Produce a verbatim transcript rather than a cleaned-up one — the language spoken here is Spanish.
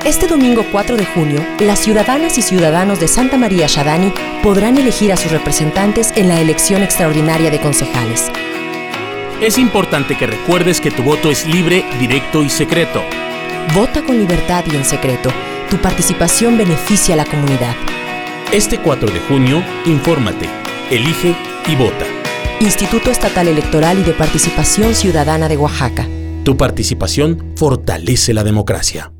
Este domingo cuatro de junio, las ciudadanas y ciudadanos de Santa María Xadani podrán elegir a sus representantes en la elección extraordinaria de concejales. Es importante que recuerdes que tu voto es libre, directo y secreto. Vota con libertad y en secreto. Tu participación beneficia a la comunidad. Este cuatro de junio, infórmate, elige y vota. Instituto Estatal Electoral y de Participación Ciudadana de Oaxaca. Tu participación fortalece la democracia.